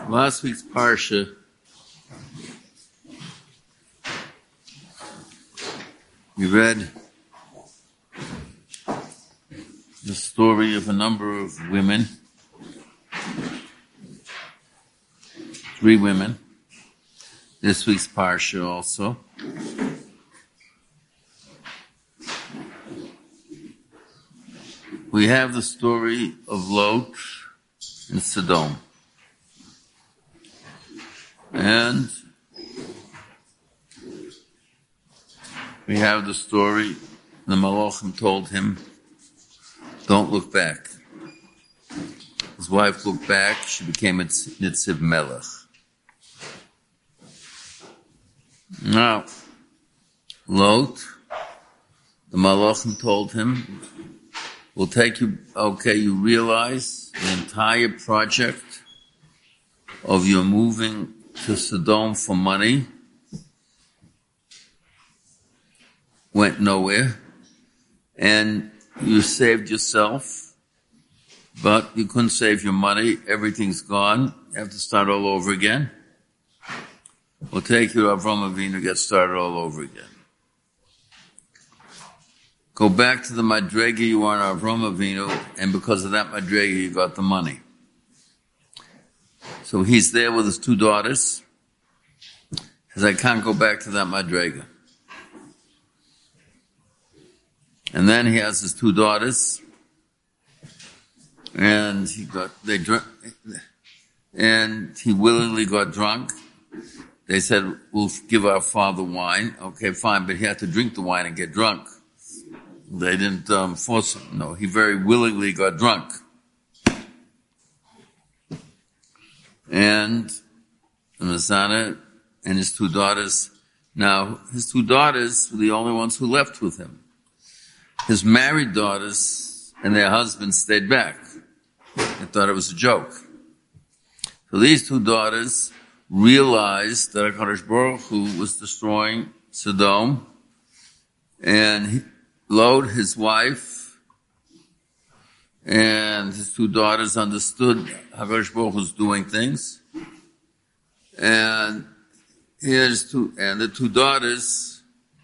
Last week's parsha we read the story of a number of women, 3 women. This week's parsha also. We have the story of Lot and Sodom. And we have the story, the Malachim told him, don't look back. His wife looked back, she became a Nitziv Melech. Now, Lot, the Malachim told him, we'll take you, okay, you realize the entire project of your moving to Sodom for money went nowhere, and you saved yourself, but you couldn't save your money. Everything's gone. You have to start all over again. We'll take you to Avram Avinu, get started all over again. Go back to the Madrega you are in Avram Avinu, and because of that Madrega you got the money. So he's there with his 2 daughters. He says, I can't go back to that Madrega. And then he has his 2 daughters, and he willingly got drunk. They said, we'll give our father wine. Okay, fine, but he had to drink the wine and get drunk. They didn't force him. No, he very willingly got drunk. And Mazana and his 2 daughters. Now, his 2 daughters were the only ones who left with him. His married daughters and their husbands stayed back. They thought it was a joke. So these 2 daughters realized that HaKadosh Baruch Hu was destroying Sodom, and Lot, his wife, and his 2 daughters understood HaKadosh Baruch Hu was doing things, and the 2 daughters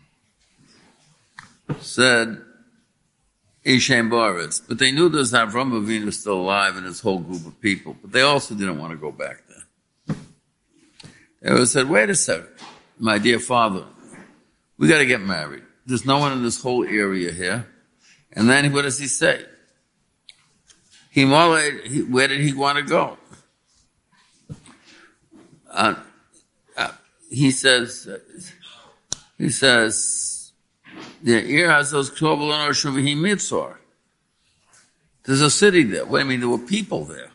said, Ishem Baritz. But they knew there's Avram Avinu still alive and his whole group of people. But they also didn't want to go back there. They said, wait a second, my dear father, we got to get married. There's no one in this whole area here. And then what does he say? Where did he want to go? He says, there's a city there. Wait a minute, there were people there.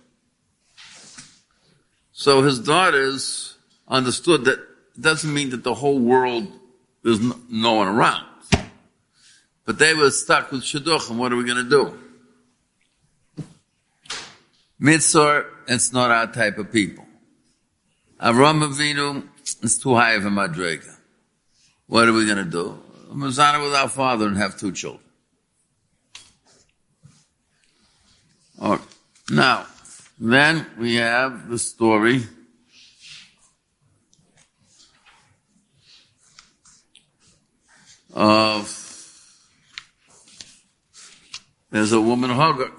So his daughters understood that it doesn't mean that the whole world, there's no one around. But they were stuck with Shidduchim. What are we going to do? Mitzor, it's not our type of people. Avram Avinu, it's too high of a madrega. What are we going to do? Mazana with our father and have 2 children. Okay. Now, then we have the story of there's a woman, Hagar.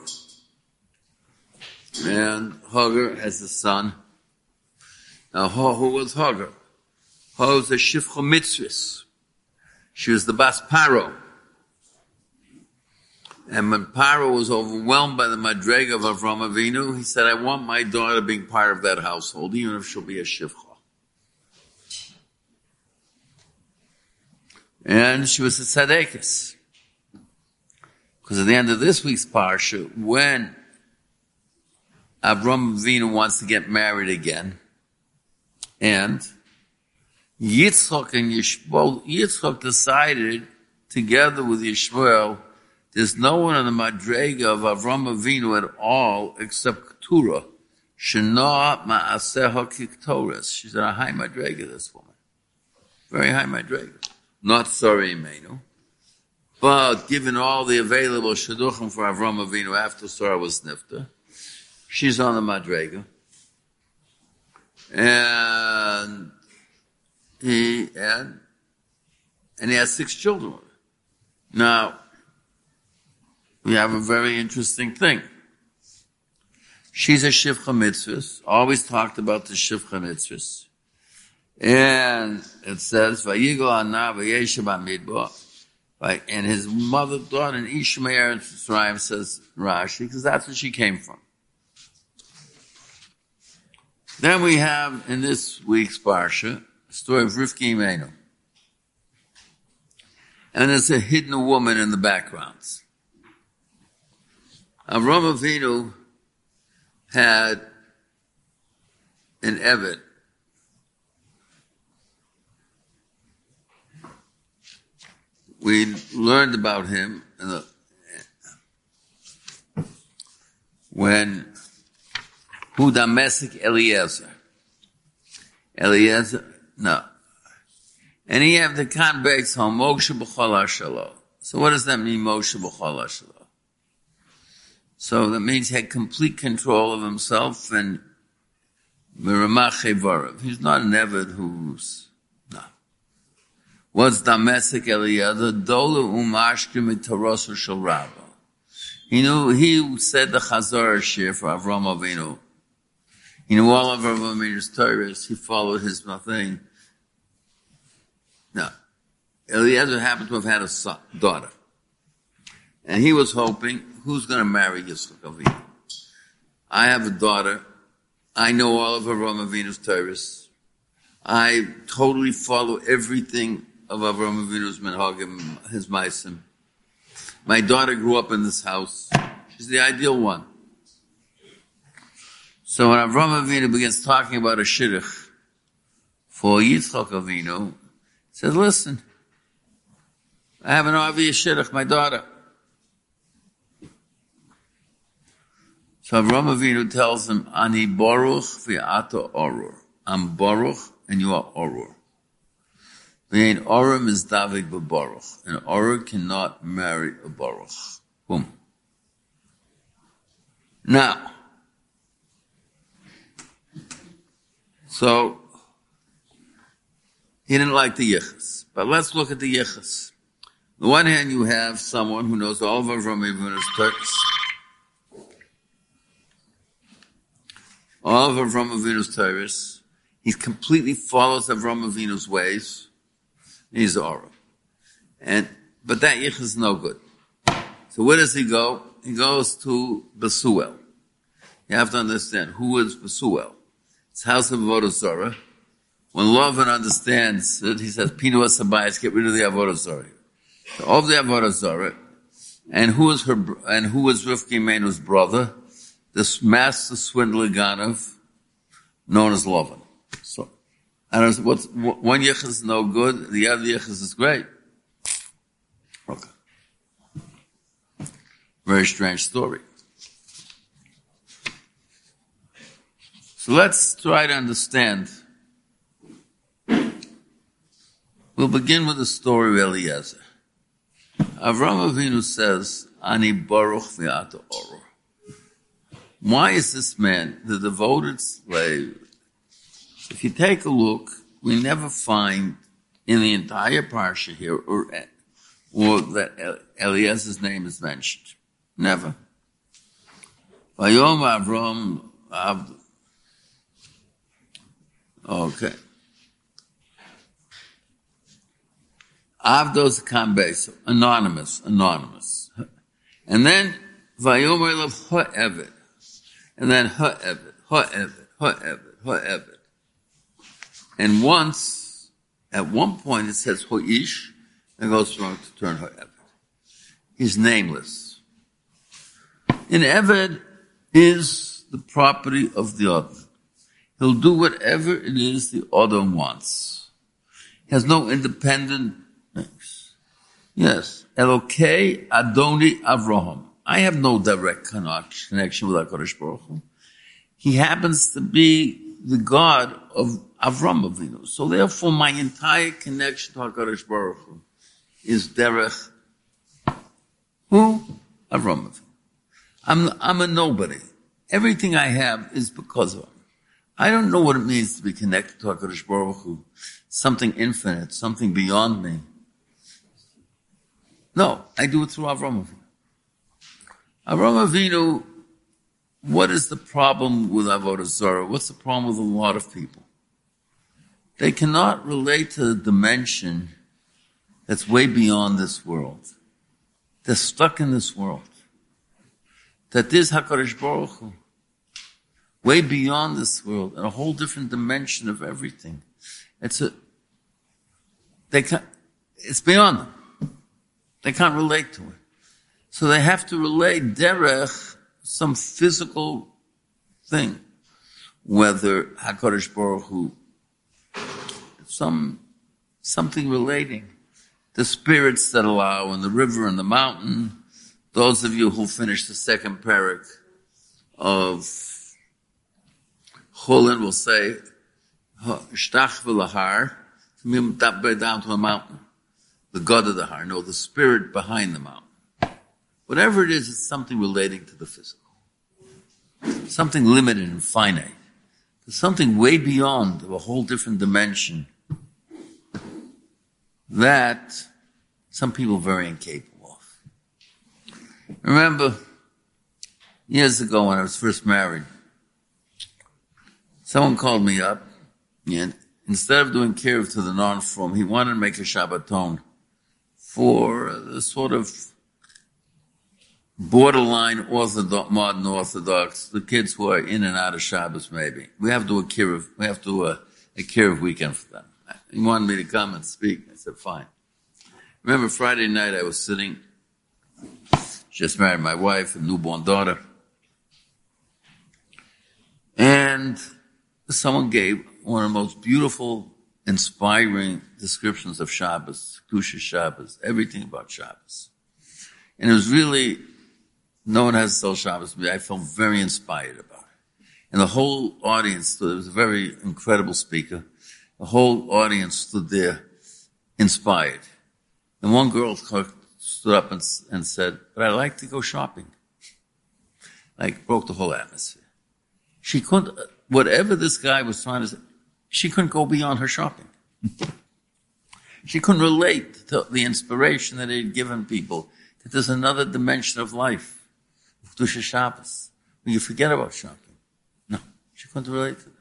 And Hagar has a son. Now, who was Hagar? Hagar was a Shifcha Mitzvahs. She was the Bas Paro. And when Paro was overwhelmed by the Madrega of Avram Avinu, he said, I want my daughter being part of that household, even if she'll be a Shifcha. And she was a Tzadekis. Because at the end of this week's Parsha, when Avram Avinu wants to get married again, and Yitzchak and Yishmael, Yitzchak decided, together with Yishmael, there's no one on the Madrega of Avram Avinu at all except Keturah. Shena ma'aseha kiktoras. She's at a high Madrega, this woman. Very high Madrega. Not sorry, Imenu. But given all the available Shidduchim for Avram Avinu after Sarah was Nifta, she's on the Madrega. And he has 6 children. Now, we have a very interesting thing. She's a Shivcha Mitzvahs, always talked about the Shivcha Mitzvahs. And it says, Vayigo Anna Vayeshev Amidbo. And his mother thought, and Ishmael and Mitzrayim, says Rashi, because that's where she came from. Then we have, in this week's Parsha, the story of Rivka Imenu. And there's a hidden woman in the backgrounds. Avraham Avinu had an Eved. We learned about him when Huda Mesik Eliezer. No. And he have the convex on Moshe B'chol HaShalom. So what does that mean, Moshe B'chol HaShalom? So that means he had complete control of himself and Miramach Varav. He's not an Eved who's, no. What's Damesik Eliezer? Dole Umashkim Tarosu Shel Rabba. He said the Chazar Shir for Avraham Avinu. He knew all of Avraham Avinu's Torahs. He followed his thing. No. Eliezer happened to have had a daughter. And he was hoping, who's going to marry Yitzchak Avinu? I have a daughter. I know all of Avraham Avinu's Torahs. I totally follow everything of Avraham Avinu's Menhagim, his Maisim. My daughter grew up in this house. She's the ideal one. So when Avraham Avinu begins talking about a shidduch for Yitzchak Avinu, he says, listen, I have an obvious shidduch, my daughter. So Avraham Avinu tells him, Ani Baruch v'ata Orur. I'm Baruch and you are Orur. V'yein Orim is Davik b'Baruch. And Orur cannot marry a Baruch. Boom. Now, so, he didn't like the yichus. But let's look at the yichus. On the one hand, you have someone who knows all of Avraham Avinu's Turks. All of Avraham Avinu's Torahs. He completely follows Avraham Avinu's ways. He's Orah. But that yichus is no good. So where does he go? He goes to Besuel. You have to understand, who is Besuel? It's house of Avodah Zarah. When Lavan understands it, he says, Pinu Asabayas, get rid of the Avodah Zarah. So of the Avodah Zarah, and who is Rivka Imenu's brother? This master swindler Ganav, known as Lavan. So, I don't know, one yichus is no good, the other yichus is great. Okay. Very strange story. So let's try to understand. We'll begin with the story of Eliezer. Avraham Avinu says, Ani Baruch v'ata Orur. Why is this man, the devoted slave? If you take a look, we never find in the entire parsha here, or that Eliezer's name is mentioned. Never. Vayom Avram Avdu. Okay. Avdos Kambes, anonymous. And then Vayomer Lav Ha'eved. And then Ha'eved. And at one point it says Ho'ish, and goes wrong to turn Ha'eved. He's nameless. And Eved is the property of the other. He'll do whatever it is the other wants. He has no independent things. Yes. Elokei Adoni Avraham. I have no direct connection with HaKadosh Baruch Hu. He happens to be the God of Avraham Avinu. So therefore my entire connection to HaKadosh Baruch Hu is derech who? Avraham Avinu. I'm a nobody. Everything I have is because of him. I don't know what it means to be connected to HaKadosh Baruch Hu, something infinite, something beyond me. No, I do it through Avraham Avinu. Avraham Avinu, what is the problem with Avodah Zarah? What's the problem with a lot of people? They cannot relate to the dimension that's way beyond this world. They're stuck in this world. That there's HaKadosh Baruch Hu, way beyond this world, in a whole different dimension of everything. It's beyond them. They can't relate to it. So they have to relate derech, some physical thing, whether HaKadosh Baruch Hu, something relating. The spirits that allow in the river and the mountain. Those of you who finished the second parak of Chulin will say, Shtach v'lahar, down to a mountain. The God of the har, no, the spirit behind the mountain. Whatever it is, it's something relating to the physical. Something limited and finite. There's something way beyond, of a whole different dimension that some people are very incapable of. Remember, years ago when I was first married, someone called me up, and instead of doing kiruv to the non-frum, he wanted to make a Shabbaton for the sort of borderline modern Orthodox, the kids who are in and out of Shabbos maybe. We have to do a kiruv. We have to do a kiruv weekend for them. He wanted me to come and speak. I said, fine. Remember Friday night I was sitting, just married my wife, a newborn daughter, and someone gave one of the most beautiful, inspiring descriptions of Shabbos, Kedusha Shabbos, everything about Shabbos. And it was really, no one has to tell Shabbos, but I felt very inspired about it. And the whole audience stood, it was a very incredible speaker. The whole audience stood there inspired. And one girl stood up and said, but I like to go shopping. Like, broke the whole atmosphere. She couldn't, whatever this guy was trying to say, she couldn't go beyond her shopping. She couldn't relate to the inspiration that he had given people, that there's another dimension of life, Kedusha Shabbos, where you forget about shopping. No, she couldn't relate to that.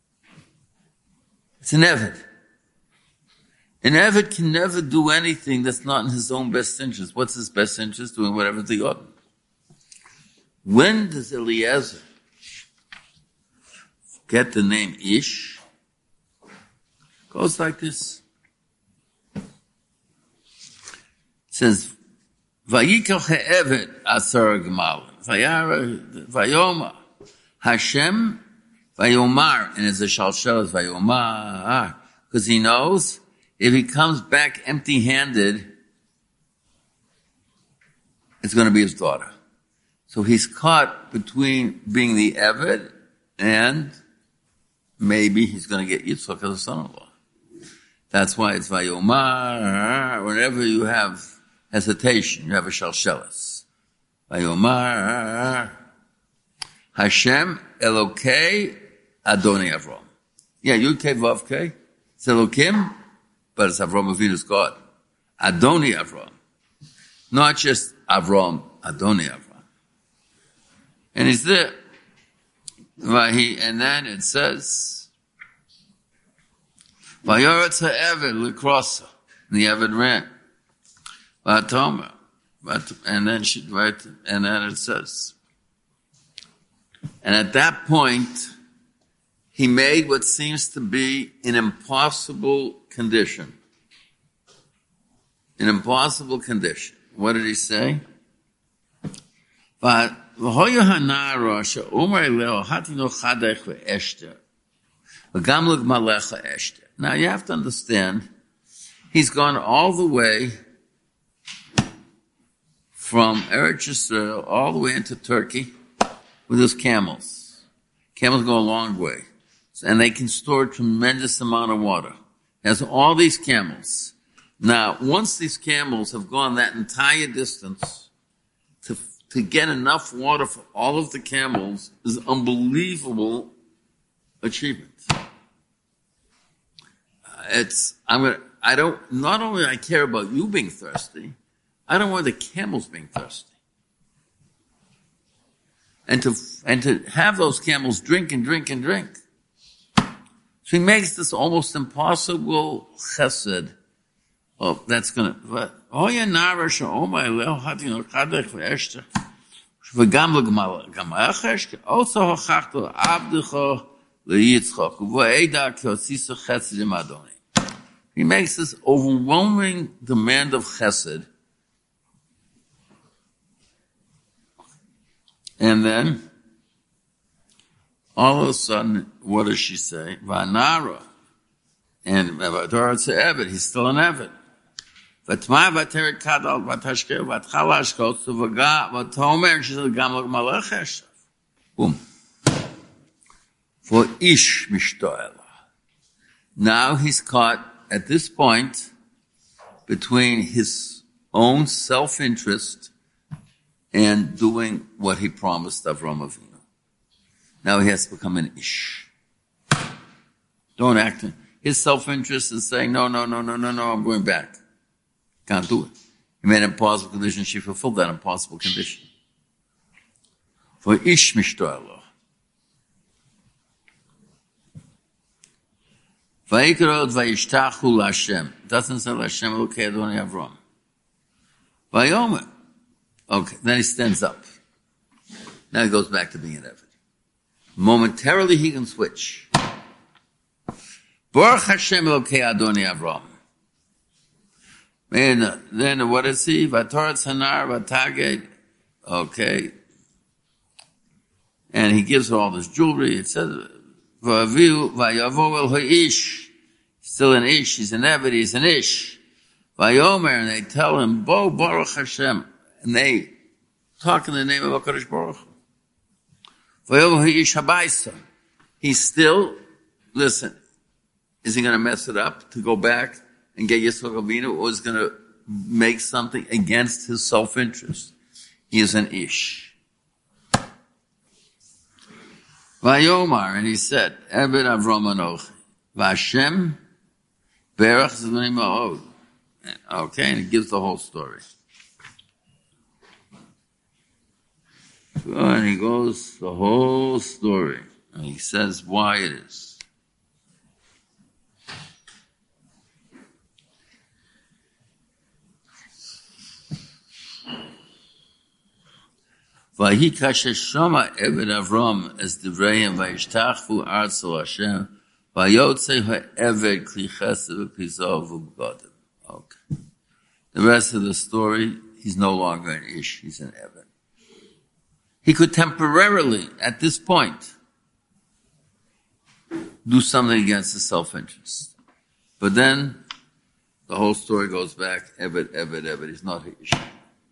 It's an Eved. An Eved can never do anything that's not in his own best interest. What's his best interest? Doing whatever the order. When does Eliezer get the name Ish? Goes like this. It says, Vayikach ha'eved asar gemal, vayoma Hashem vayomar, and it's a shalshelas vayomar, because he knows if he comes back empty-handed, it's going to be his daughter. So he's caught between being the Eved and maybe he's going to get Yitzchak as a son-in-law. That's why it's Vayomar. Whenever you have hesitation, you have a shalshelas. Vayomar Hashem Elokei Adoni Avram. Yeah, Yud-Kei Vav-Kei. It's Elokim, but it's Avram Avinu's God. Adoni Avram. Not just Avram, Adoni Avram. And he's there. And then it says, Vayoretz ha'eved l'krosa. And the Eved ran. V'atomer. And then it says, and at that point, he made what seems to be an impossible condition. An impossible condition. What did he say? But now you have to understand, he's gone all the way from Eretz Yisrael all the way into Turkey with his camels. Camels go a long way. And they can store a tremendous amount of water. He has all these camels. Now, once these camels have gone that entire distance, to get enough water for all of the camels is unbelievable achievement. Not only I care about you being thirsty, I don't want the camels being thirsty. And to have those camels drink and drink and drink. So he makes this almost impossible chesed. Oh, that's gonna, oh yeah, narash, oh my, leo, hatino, kadech, ve'eshter. V'gam l'gamachesh, also hochachto, abdicho, le'yitzchok, v'eida, kyosisa chesed im Adoni. He makes this overwhelming demand of chesed. And then, all of a sudden, what does she say? Vanara. And Torah to Eved, he's still an Eved. Vatma vateret kadal vatashke vatchalashkot vaga vatomer she said gam malachesh. Boom. For ish mishtoel. Now he's caught at this point between his own self-interest and doing what he promised Avraham Avinu. Now he has to become an ish. Don't act. His self-interest is saying, no, I'm going back. Can't do it. He made an impossible condition. She fulfilled that impossible condition. For ish mishtoelo. Vayikrot vayishtachu l'Hashem. Doesn't say l'Hashem Elokei Adonai Avram. Vayomer. Okay, then he stands up. Now he goes back to being an Eved. Momentarily he can switch. Baruch Hashem Elokei Adonai Avram. And then what is he? Vatorat Sanar Vataged. Okay. And he gives her all this jewelry. It says, Vayavu Vayavo El Ha'ish. Still an ish. He's an Eved. He's an ish. Vayomer. And they tell him, Bo Baruch Hashem. And they talk in the name of HaKadosh Baruch Hu. Vayomer Ha'ish Habaisa. He's still, listen, is he going to mess it up to go back and get Yitzchak Avinu, or is going to make something against his self-interest? He is an ish. Vayomar, and he said, Eved Avram Anochi, Vashem Berach Zivnei Ma'od. Okay, and he gives the whole story. So, and he goes the whole story, and he says why it is. Vahi kasheshama Eved Avram as Devreim vayishtachu artzel Hashem vayotze ha'eved kli chesed v'pizov v'bgadim. Okay. The rest of the story, he's no longer an ish, he's an Eved. He could temporarily, at this point, do something against his self-interest. But then, the whole story goes back, Eved, he's not an ish.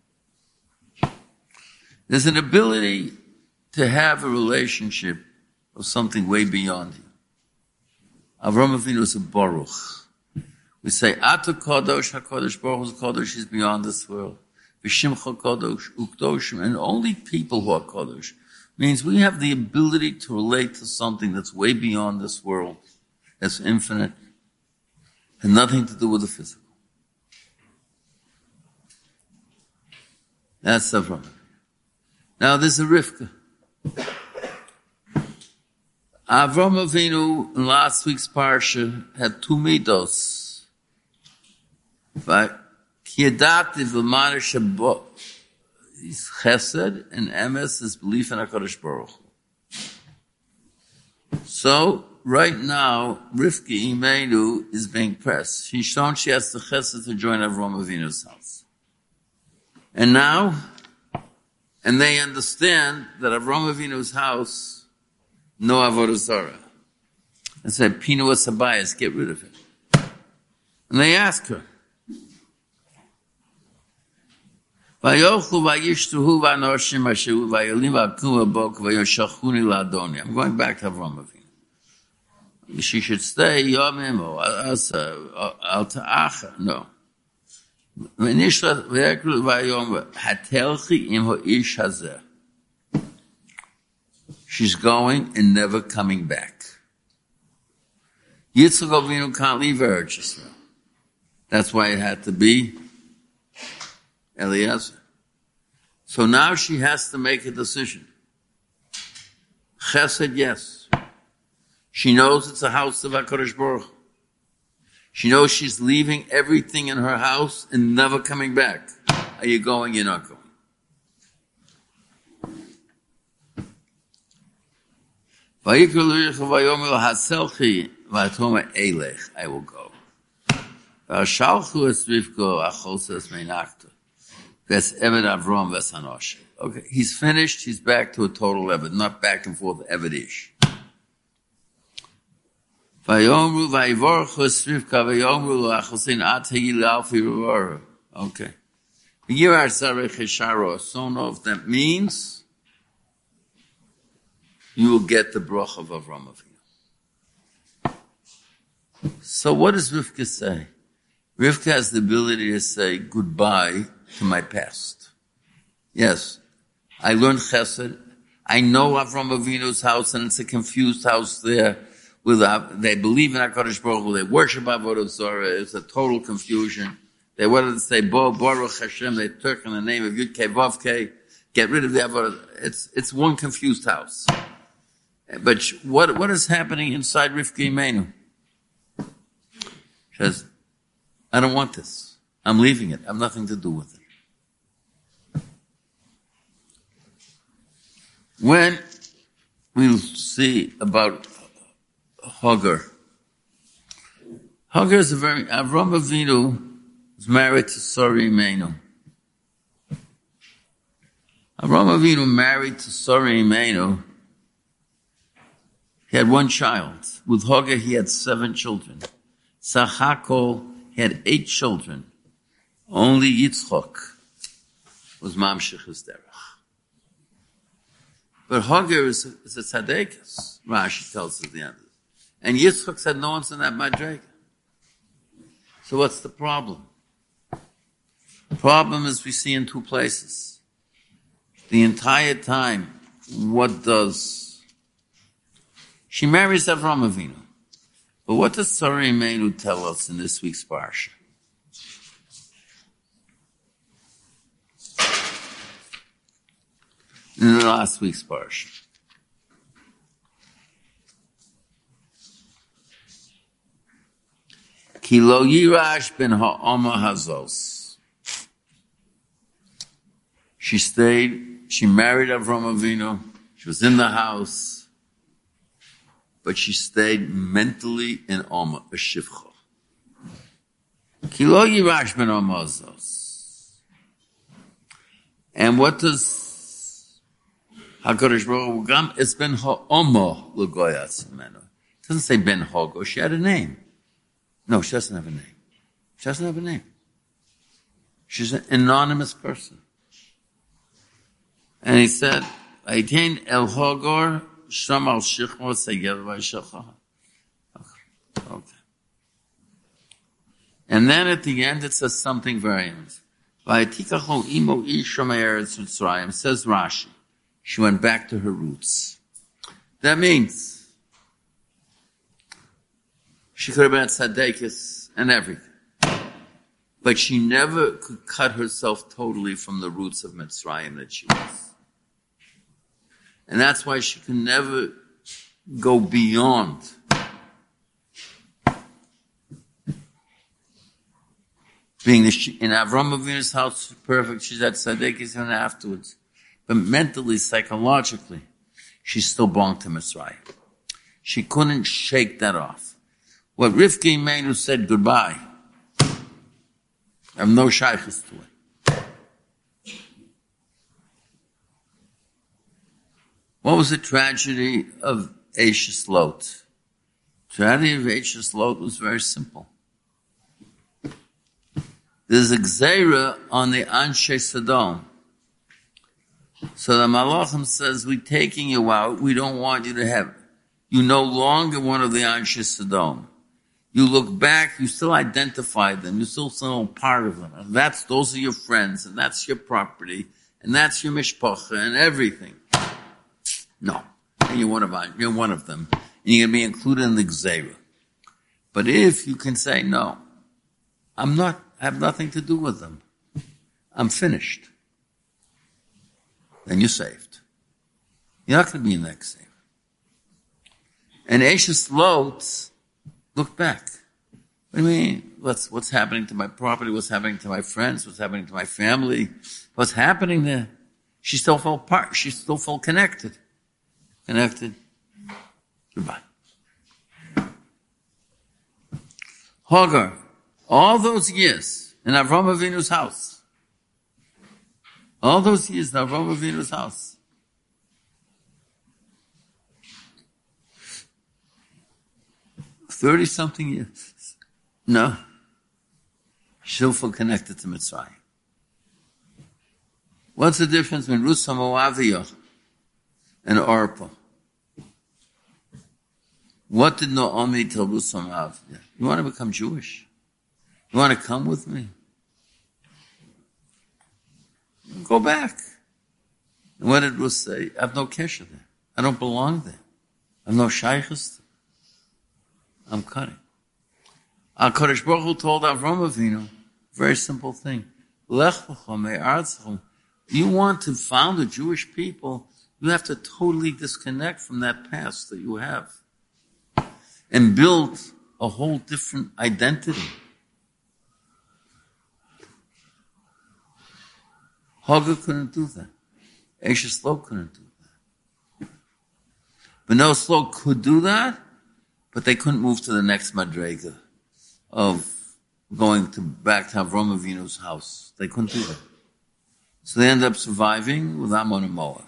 There's an ability to have a relationship of something way beyond you. Avraham Avinu is a Baruch. We say, Ata Kadosh, HaKadosh Baruch is Kadosh, he's beyond this world. V'shimcha Kadosh, Ukdoshim, and only people who are Kadosh. Means we have the ability to relate to something that's way beyond this world, that's infinite, and nothing to do with the physical. That's Avraham. Now there's a Rivka. Avraham Avinu in last week's parsha had two midos. Kiyadati v'manish habo is chesed, and emes is belief in HaKadosh Baruch Hu. So right now, Rivka Imenu is being pressed. She's shown she has the chesed to join Avraham Avinu's house. And now, and they understand that Avraham Avinu's house, no avodah zarah. And said, Pinu Asabayas, get rid of it. And they ask her, I'm going back to Avraham Avinu. She should stay, Yomim, or Al Ta'acha. No. She's going and never coming back. Yitzchak Avinu can't leave Eretz Yisrael. That's why it had to be Eliezer. So now she has to make a decision. Chesed, yes. She knows it's a house of HaKadosh Baruch Hu. She knows she's leaving everything in her house and never coming back. Are you going? You're not going. I will go. Okay, he's finished. He's back to a total Eved, not back and forth Evedish. Okay. That means you will get the bracha of Avram Avinu. So what does Rivka say? Rivka has the ability to say goodbye to my past. Yes, I learned Chesed. I know Avram Avinu's house, and it's a confused house there. They believe in HaKadosh Baruch Hu. They worship Avodah Zarah. It's a total confusion. They wanted to say Baruch Hashem. They took in the name of Yud Kei Vav Kei. Get rid of the Avodah. It's one confused house. But what is happening inside Rivka Imenu? She says, I don't want this. I'm leaving it. I have nothing to do with it. When we'll see about Hagar. Hagar is Avram Avinu was married to Sarah Imenu. Avram Avinu married to Sarah Imenu. He had one child. With Hagar, he had 7 children. Sachako, he had 8 children. Only Yitzchok was Mamshech his derech. But Hagar is a tzaddikus, Rashi tells us at the end. And Yitzchok said no one's in that madrega. So what's the problem? The problem is we see in 2 places. The entire time, what does... She marries Avram Avinu. But what does Sarah Imenu tell us in this week's parsha? In the last week's parsha. Ki lo yirash ben ha'oma hazos. She married Avram Avinu. She was in the house. But she stayed mentally in Oma, a shivcha. Ki lo yirash ben ha'oma hazos. And what does HaKadosh Baruch Hu, it's ben ha'oma l'goyas menu. It doesn't say ben Hagar. She had a name. No, she doesn't have a name. She doesn't have a name. She's an anonymous person. And he said, Aitain el Hagar sham al shichmo segev v'shacha. Okay. And then at the end it says something very nice. V'aytikacho imo isha me'eretz Mitzrayim, says Rashi. She went back to her roots. That means she could have been a tzaddikus and everything. But she never could cut herself totally from the roots of Mitzrayim that she was. And that's why she can never go beyond being in Avram Avinu's house, perfect. She's at tzaddikus and afterwards. But mentally, psychologically, she still belonged to Mitzrayim. She couldn't shake that off. What Rivka Imenu said goodbye, I have no shaykhs to it. What was the tragedy of Eishes Lot? The tragedy of Eishes Lot was very simple. There's a gzeira on the Anshe Sodom. So the Malachim says, we're taking you out, we don't want you to have, you're no longer one of the Anshe Sodom. You look back, you still identify them, you still part of them. And those are your friends, and that's your property, and that's your mishpacha, and everything. No. And you're one of them. And you're going to be included in the Gzeira. But if you can say, no, I have nothing to do with them. I'm finished. Then you're saved. You're not going to be in the exile. And Ashes Lot looked back. What do you mean? What's happening to my property? What's happening to my friends? What's happening to my family? What's happening there? She still felt part. She still felt connected. Connected. Goodbye. Hagar, all those years in Avraham Avinu's house. All those years in Avraham Avinu's house. $30-something years. No. She'll feel connected to Mitzrayim. What's the difference between Ruth Moaviyah and Orpah? What did Naomi tell Ruth Moaviyah? You want to become Jewish? You want to come with me? Go back. And what did Ruth say? I have no kesher there. I don't belong there. I have no shaykhs. I'm cutting. HaKadosh Baruch Hu told Avraham Avinu, very simple thing. Lech v'cha me'aretzecha. You want to found a Jewish people, you have to totally disconnect from that past that you have and build a whole different identity. Hagar couldn't do that. Ashes Lot couldn't do that. But no Lot could do that, but they couldn't move to the next madrega of going back to Avraham Avinu's house. They couldn't do that. So they ended up surviving with Ammon and Moab.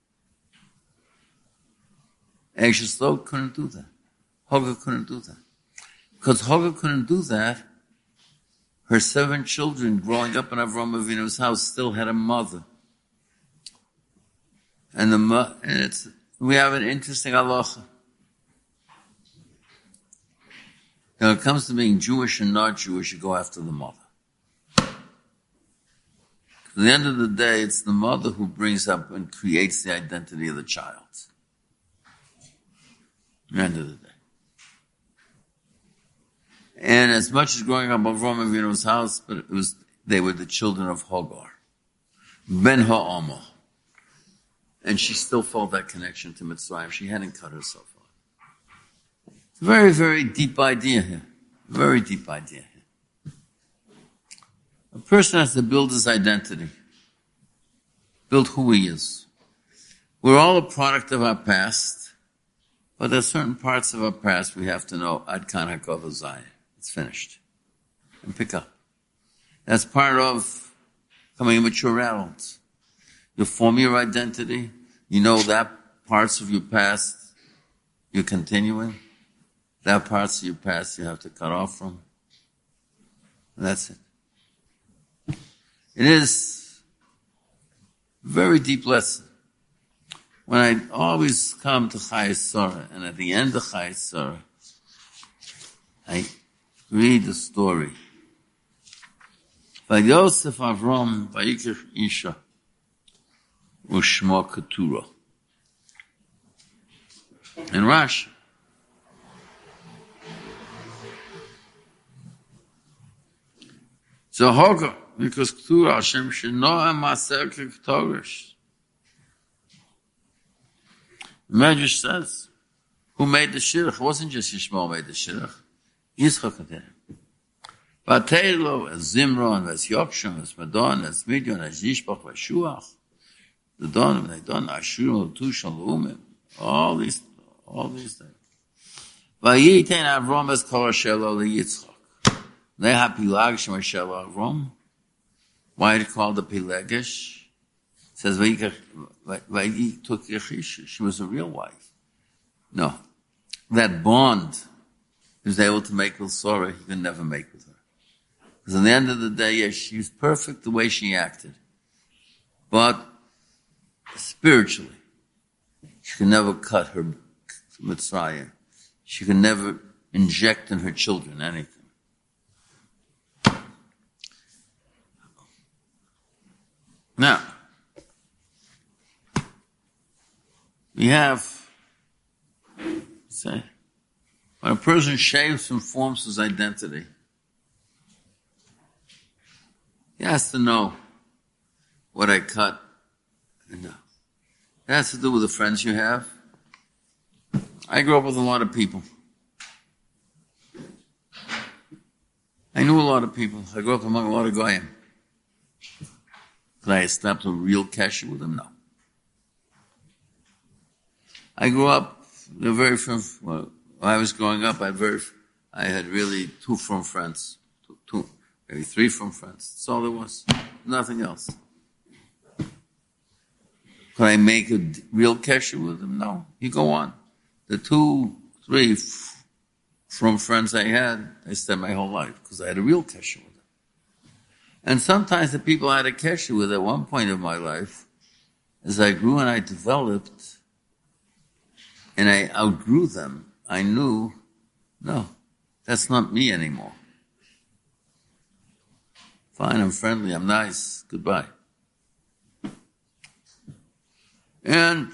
Ashes Lot couldn't do that. Hagar couldn't do that. Because Hagar couldn't do that, her 7 children growing up in Avraham Avinu's house still had a mother. And we have an interesting halacha. When it comes to being Jewish and not Jewish, you go after the mother. At the end of the day, it's the mother who brings up and creates the identity of the child. At the end of the day. And as much as growing up in Avraham Avinu's house, but they were the children of Hagar. Ben Ha'amah. And she still felt that connection to Mitzrayim. She hadn't cut herself off. It's a very, very deep idea here. Very deep idea here. A person has to build his identity. Build who he is. We're all a product of our past, but there's certain parts of our past we have to know Ad Kan HaKol Zion. It's finished. And pick up. That's part of becoming a mature adult. You form your identity. You know that parts of your past you're continuing. That parts of your past you have to cut off from. And that's it. It is a very deep lesson. When I always come to Chayei Sarah, and at the end of Chayei Sarah, I read the story. Vayosef Avram vayikach Isha u'shmo Keturah. In Rashi. So Hagar, because Keturah Hashem shenoa maser k'Torah. The Medrash says, who made the shidduch? It wasn't just Yishmael made the shidduch. Yitzchak did it. Vatelo, as Zimron, as Yokshan, as Madon, as Midian, as Yishbach, as Shuach, the Don, they done Ashur, Tushon, Lumim, all these things. Vayiten Avram as Kol Shelo Yitzchak. They have Pilag Shem Shelo Avram. Why it called the Pilegish? It says Vayi took Yechish. She was a real wife. No, that bond he was able to make with Sarah, he could never make with her. Because at the end of the day, yes, she was perfect the way she acted. But spiritually, she could never cut her Mitzrayim. She could never inject in her children anything. Now, we have, say, When a person shaves and forms his identity, he has to know what I cut. No. It has to do with the friends you have. I grew up with a lot of people. I knew a lot of people. I grew up among a lot of goyim. Could I establish a real kesher with them? No. I grew up when I was growing up, I had really two firm friends. Two, maybe three firm friends. That's all there was. Nothing else. Could I make a real kesher with them? No. You go on. The 2, 3 from friends I had, I spent my whole life because I had a real kesher with them. And sometimes the people I had a kesher with at one point of my life, as I grew and I developed, and I outgrew them, I knew, no, that's not me anymore. Fine, I'm friendly, I'm nice, goodbye. And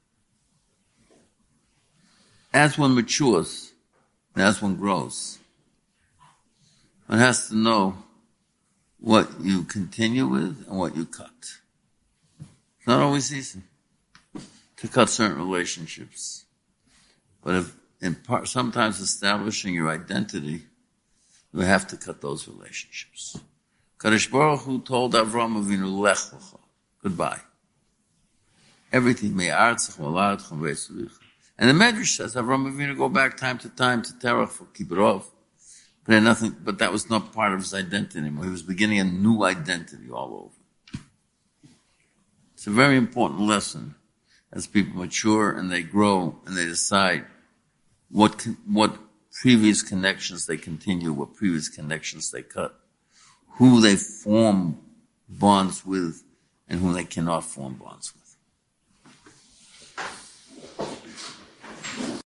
as one matures, and as one grows, one has to know what you continue with and what you cut. It's not always easy to cut certain relationships. But sometimes establishing your identity, you have to cut those relationships. Kadosh Baruch Hu told Avram Avinu, Lech Lecha, goodbye. Everything, me'artzach, moladcha, ve'etzuricha. And the Medrash says Avram Avinu go back time to Terach for Kibrov. But that was not part of his identity anymore. He was beginning a new identity all over. It's a very important lesson as people mature and they grow and they decide what previous connections they continue, what previous connections they cut, who they form bonds with and who they cannot form bonds with.